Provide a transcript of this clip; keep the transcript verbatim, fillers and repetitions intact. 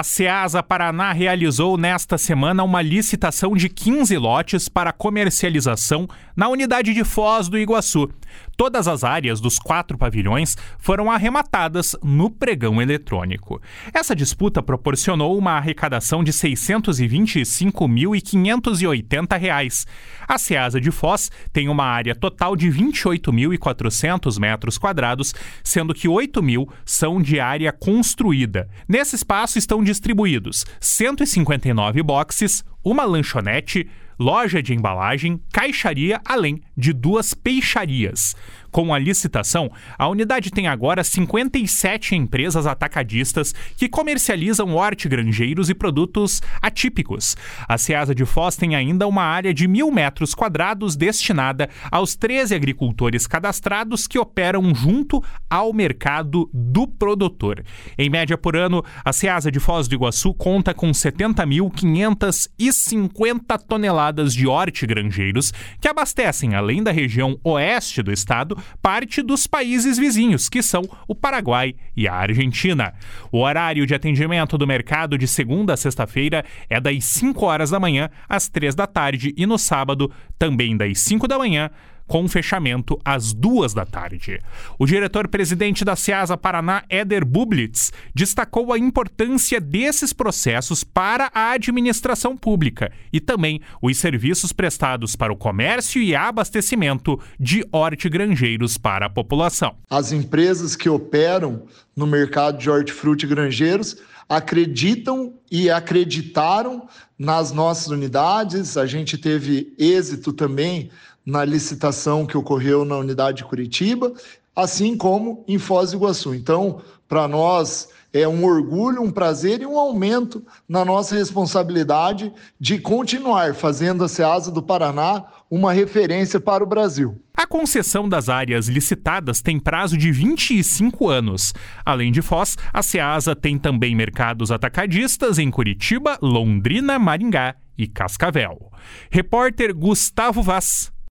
A Ceasa Paraná realizou nesta semana uma licitação de quinze lotes para comercialização na unidade de Foz do Iguaçu. Todas as áreas dos quatro pavilhões foram arrematadas no pregão eletrônico. Essa disputa proporcionou uma arrecadação de seiscentos e vinte e cinco mil quinhentos e oitenta reais. A Ceasa de Foz tem uma área total de vinte e oito mil e quatrocentos metros quadrados, sendo que oito mil são de área construída. Nesse espaço estão distribuídos cento e cinquenta e nove boxes, uma lanchonete, loja de embalagem, caixaria, além de duas peixarias. Com a licitação, a unidade tem agora cinquenta e sete empresas atacadistas que comercializam hortigranjeiros e produtos atípicos. A Ceasa de Foz tem ainda uma área de mil metros quadrados destinada aos treze agricultores cadastrados que operam junto ao mercado do produtor. Em média por ano, a Ceasa de Foz do Iguaçu conta com setenta mil quinhentas e cinquenta toneladas de hortigranjeiros que abastecem, além da região oeste do estado, parte dos países vizinhos, que são o Paraguai e a Argentina. O horário de atendimento do mercado de segunda a sexta-feira é das cinco horas da manhã às três da tarde e no sábado também das cinco da manhã, com fechamento às duas da tarde. O diretor-presidente da Ceasa Paraná, Éder Bublitz, destacou a importância desses processos para a administração pública e também os serviços prestados para o comércio e abastecimento de hortigranjeiros para a população. As empresas que operam no mercado de hortifruti granjeiros acreditam e acreditaram nas nossas unidades. A gente teve êxito também na licitação que ocorreu na unidade de Curitiba, assim como em Foz do Iguaçu. Então, para nós é um orgulho, um prazer e um aumento na nossa responsabilidade de continuar fazendo a Ceasa do Paraná uma referência para o Brasil. A concessão das áreas licitadas tem prazo de vinte e cinco anos. Além de Foz, a Ceasa tem também mercados atacadistas em Curitiba, Londrina, Maringá e Cascavel. Repórter Gustavo Vaz.